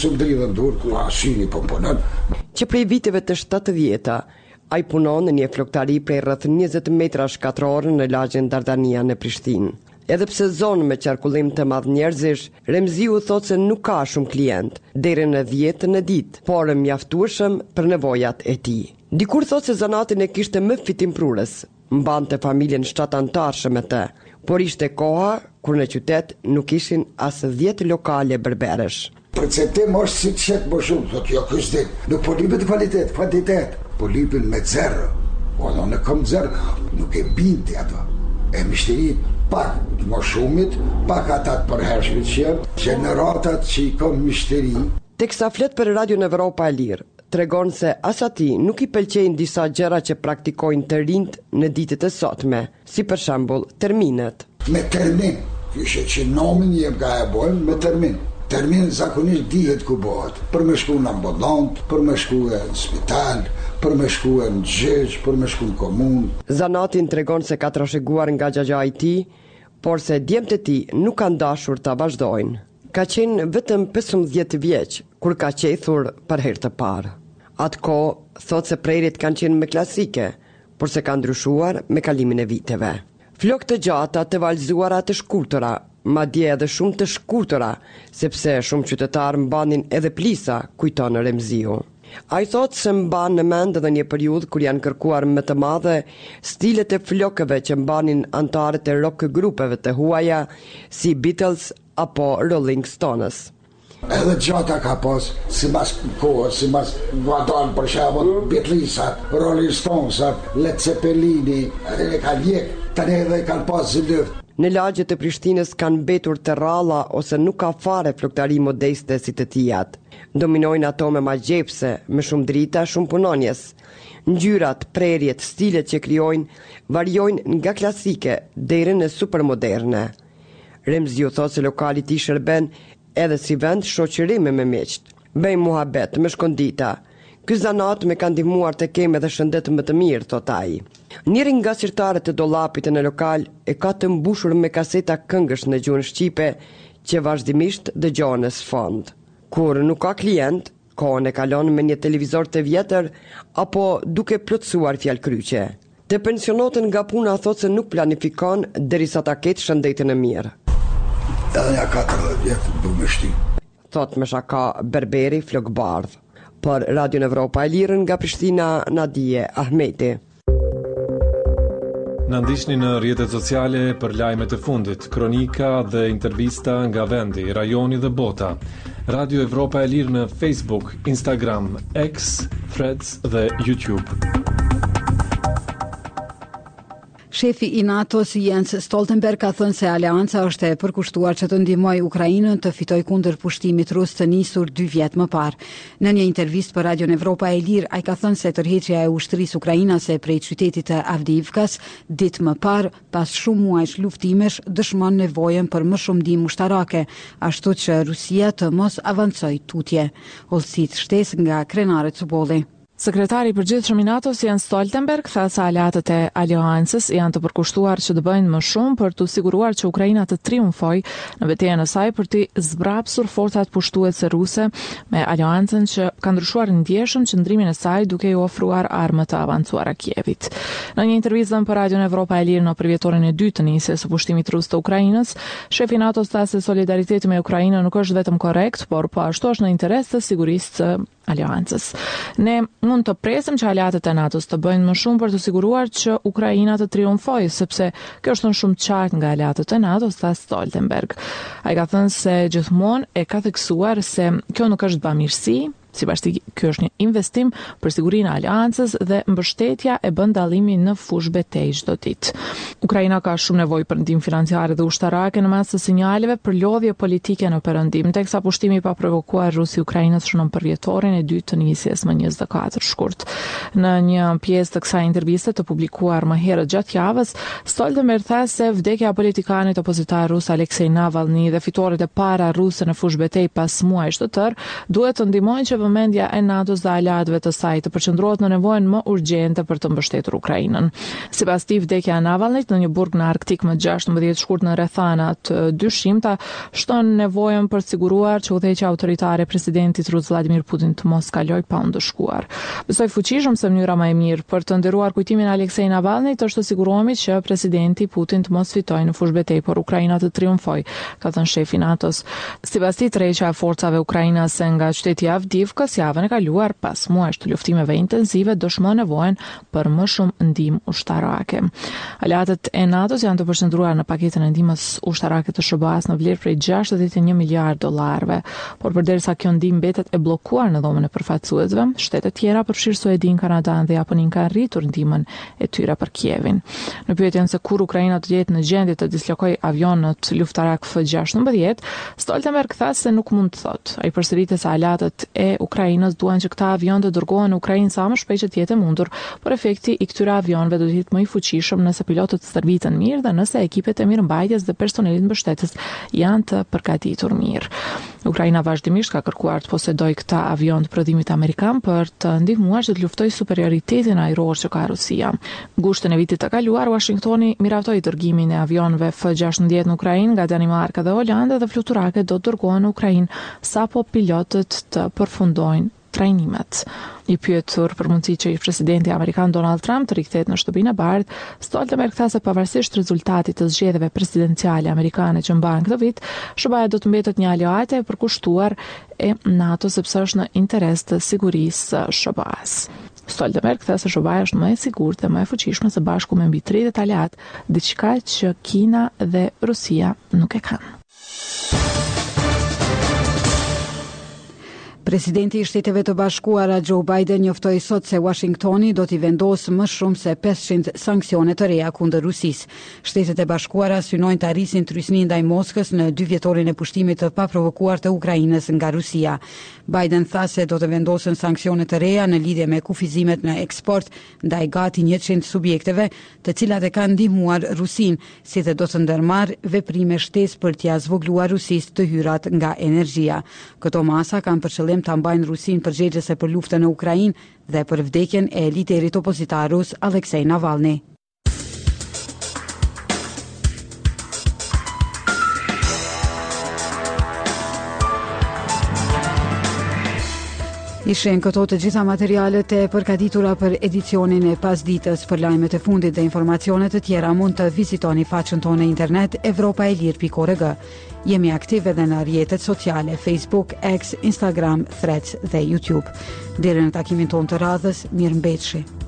Që prej viteve të 70-ta, ai punon në një floktari prej rreth 20 metra shkatror në lagjen Dardania në Prishtinë. Edhe pse zonë me qarkullim të madh njerëzish, Remziu thotë se nuk ka shumë klient, deri në 10 në ditë, por mjaftueshëm për nevojat e tij. Dikur thotë se zanatin e kishte më fitimprurës, mbante familjen 7 antarëshe me të, por ishte koha kur në qytet nuk ishin as 10 lokale berberesh. Përceptim është si të shetë më shumë, thotë jo kështin, nuk po lipet kvalitet, kvantitet, po lipet me zero, o do në kom zero, nuk e bindi ato, e mishteri pak më shumit, pak atat përhershmit që jenë, generatat që i kom mishteri. Teksa flet për Radion Evropa e Lirë, tregon se as ati nuk i pëlqejnë disa gjëra që praktikojnë të rinjt në ditët e sotme, si për shembull terminet. Me termin, kështë që nomin jem ka e bojmë me termin. Termin zakonisht dihet ku bëhet, për me shku në ambulant, për me shku në spital, për me shku në gjyq, për me shku në komun. Zanatin tregon se ka trashëguar nga gjagja i tij, por se djemtë e tij nuk kanë dashur ta vazhdojnë. Ka qenë vetëm 15 vjeç kur ka qethur për herë të parë. Atko thot se prerjet kanë qenë me klasike, por se kanë ndryshuar me kalimin e viteve. Flok të gjata të valzuara të shkurtëra, madje edhe shumë të shkurtëra, sepse shumë qytetarë mbanin edhe plisa, kujton Remziu. Ai thot se mban në mend edhe një periudhë kur janë kërkuar më të madhe stilet e flokëve që mbanin antarët e rock grupeve të huaja si Beatles apo Rolling Stones. Edhe gjata ka pas, si mas kohës, si mas Guadon për shembull, Beatlesat, Rolling Stonesat, Led Zeppelini, edhe ka vjek, tani edhe kanë pas zëlëft. Në lagjet e Prishtinës kanë mbetur terralla ose nuk ka fare floktari modeste si të tijat. Dominojnë ato me magjepse, me shumë drita, shumë punonjes. Ngjyrat, prerjet, stilet që krijojnë variojnë nga klasike deri në supermoderne. Remziu thotë se lokali i tij shërben edhe si vend shoqërimi me miqt. Bëjmë muhabet, me shkondita. Ky zanat me ka ndihmuar të kem edhe shëndet më të mirë, thot ai. Njëri nga sirtarët e dollapit në lokal e ka të mbushur me kaseta këngësh në gjuhën shqipe që vazhdimisht dëgjohen në sfond. Kur nuk ka klient, kohën e kalon me një televizor të vjetër apo duke plotësuar fjalë kryqe. Të pensionotën nga puna thot se nuk planifikon derisa ta ketë shëndetin e mirë. Edhe ja 40 vjetë du me shti. Thot me shaka berberi flokbardh. Për Radion Evropa e Lirë nga Prishtina, Nadije Ahmeti. Në ndiqni në rrjetet sociale për lajmet e fundit, kronika dhe intervista nga vendi, rajoni dhe bota. Radio Evropa e Lirë në Facebook, Instagram, X, Threads dhe YouTube. Shefi i NATO-s Jens Stoltenberg ka thënë se aleanca është e përkushtuar që të ndihmojë Ukrainën të fitojë kundër pushtimit rus të nisur 2 vjet më parë. Në një intervistë për Radion Evropa e Lirë, ai ka thënë se tërheqja e ushtrisë ukrainase prej qytetit të Avdiivkas ditë më parë, pas shumë muajsh luftimesh, dëshmon nevojën për më shumë ndihmë ushtarake, ashtu që Rusia të mos avancojë tutje. Hollësit shtesë nga krenaret Cubolli. Sekretari i përgjithshëm i NATO-s Jens Stoltenberg tha se aleatët e aleancës janë të përkushtuar që të bëjnë më shumë për të siguruar që Ukraina të triumfojë në betejën e saj për të zbrapsur forcat pushtuese ruse me aleancën që ka ndryshuar ndjeshëm qëndrimin e saj duke i ofruar armë të avancuara Kievit. Në një intervistë për Radion Evropa e Lirë në përvjetorin e dytë të nisjes së pushtimit rus të Ukrainës, shefi i NATO-s tha se solidariteti me Ukrainën nuk është vetëm korrekt, por po ashtu është në interes të sigurisë së aleancës. Ne mund të presim që aleatët e NATO-s të bëjnë më shumë për të siguruar që Ukraina të triumfojë, sepse kjo është në shumë qartë nga aleatët e NATO-s, tha Stoltenberg. Ai ka thënë se gjithmonë e ka theksuar se kjo nuk është bamirësi, sipas tij ky është një investim për sigurinë e aleancës dhe mbështetja e bën dallimin në fushë betejë çdo ditë. Ukraina ka shumë nevojë për ndihmë financiare dhe ushtarake në mes të sinjaleve për lodhje politike në perëndim, teksa pushtimi pa provokuar rusi Ukrainës shënon përvjetorin e dytë të nisjes më 24 shkurt. Në një pjesë të kësaj interviste të publikuar më herët gjatë javës, Stoltenberg tha se vdekja e politikanit opozitar rus Aleksej Navalny dhe fitoret e para ruse në fushë betejë pas muajsh të tërë duhet të ndihmojnë që vëmendja e NATO-s dhe aleatëve të saj të përqendrohet në nevojën më urgjente për të mbështetur Ukrainën. Sipas tij, vdekja e Navalnit në një burg në Arktik më 16 shkurt në rrethana të dyshimta shton nevojën për të siguruar që udhëheqja autoritare e presidentit rus Vladimir Putin të mos kalojë pa u ndëshkuar. Besoj fuqishëm se mënyra më e mirë për të nderuar kujtimin e Aleksej Navalnit është të sigurohemi që presidenti Putin të mos fitojë në fushë betejë, por Ukraina të triumfojë, ka thënë shefi i NATO-s. Sipas tij, tërheqja e forcave ukrainase nga qyteti Avdiivka javën e kaluar pas muajsh të luftimeve intensive dëshmon nevojën për më shumë ndihmë ushtarake. Aleatët e NATO-s janë të përqendruar në paketën e ndihmës ushtarake të SBA-s në vlerë prej 61 miliard dollarëve, por përderisa kjo ndihmë mbetet e bllokuar në dhomën e përfaqësuesve, shtete tjera përfshirë Suedin, Kanadan dhe Japonin kanë rritur ndihmën e tyre për Kievin. Në pyetjen se kur Ukraina do të jetë në gjendje të dislokojë avionët luftarak F-16, Stoltenberg tha se nuk mund të thotë. Ai përsëritet se aleatët e Ukrainës duan që këta avion të dërgohen në Ukrainë sa më shpejt që të jetë mundur, por efekti i këtyre avionëve do të jetë më i fuqishëm nëse pilotët stërviten mirë dhe nëse ekipet e mirëmbajtjes dhe personelit mbështetës janë të përgatitur mirë. Ukraina vazhdimisht ka kërkuar të posedojë këta avion të prodhimit amerikan për të ndihmuar që të luftojë superioritetin ajror që ka Rusia. Gushtën e vitit të kaluar, Washingtoni miraftoi dërgimin e avionëve F-16 në Ukrainë nga Danimarka dhe Holanda dhe fluturake do të dërgohen në Ukrainë sapo pilotët të përfundojnë trajnimet. I pyetur për mundësi që presidenti amerikan Donald Trump të rikthehet në Shtëpinë e Bardhë, Stoltenberg tha se pavarësisht rezultatit të zgjedhjeve presidenciale amerikane që mbahen këtë vit, SBA do të mbetet një aleate e përkushtuar e NATO sepse është në interes të sigurisë së SBA-s. Stoltenberg tha se SBA është më e sigurt dhe më e fuqishme së bashku me mbi 30 aleat, diçka që Kina dhe Rusia nuk e kanë. Presidenti i Shteteve të Bashkuara Joe Biden njoftoi sot se Washingtoni do t'i vendosë më shumë se 500 sanksione të reja kundër Rusisë. Shtetet e Bashkuara synojnë të arrisin trysni ndaj Moskës në 2 vjetorin e pushtimit të paprovokuar të Ukrainës nga Rusia. Biden tha se do të vendosen sanksione të reja në lidhje me kufizimet në eksport ndaj gati 100 subjekteve, të cilat e kanë ndihmuar Rusinë, si dhe do të ndërmarrë veprime shtesë për t'ia zvogluar Rusisë të hyrat nga energjia. Këto masa kanë për qëllim ta mbajnë Rusinë përgjegjëse për luftën në Ukrainë dhe për vdekjen e liderit opozitar rus Aleksej Navalny. Ishen këto të gjitha materialet e përgatitura për edicionin e pasditës. Për lajmet e fundit dhe informacionet të tjera mund të vizitoni faqen tonë internet evropaelir.org. Jemi aktiv edhe në rrjetet sociale Facebook, X, Instagram, Threads dhe YouTube. Deri në takimin tonë të radhës, mirëmbëjtje.